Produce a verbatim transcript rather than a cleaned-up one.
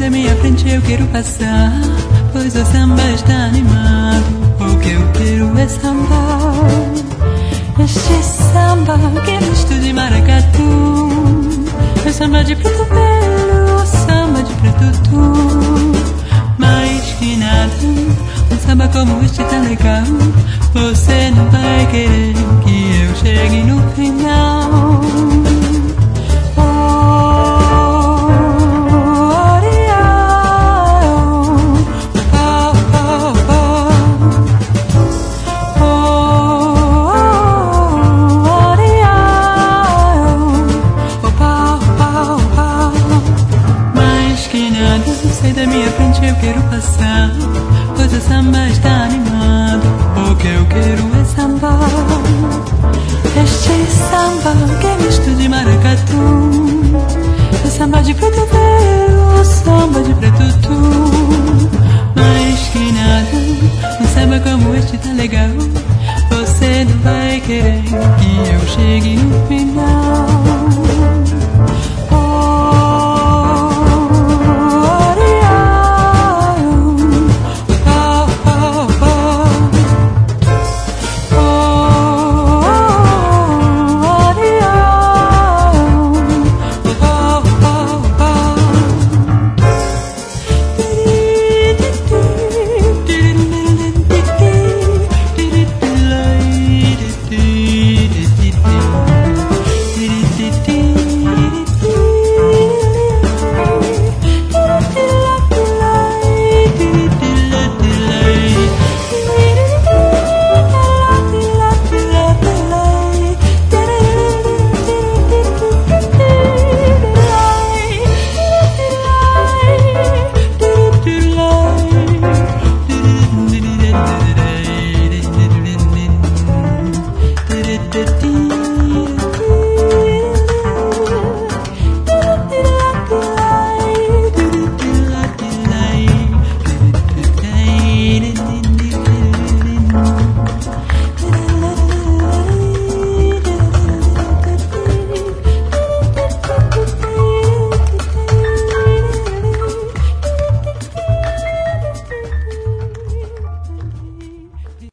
da minha frente eu quero passar, pois o samba está animado. O que eu quero é samba, este samba que é misto de maracatu. É samba de preto velho, samba de preto tu. Mais que nada, um samba como este tá legal. Você não vai querer que eu chegue no final. Eu quero passar, pois o samba está animado. O que eu quero é samba, este samba que é misto de maracatu. É samba de preto velho, samba de preto tu. Mais que nada, um samba como este tá legal.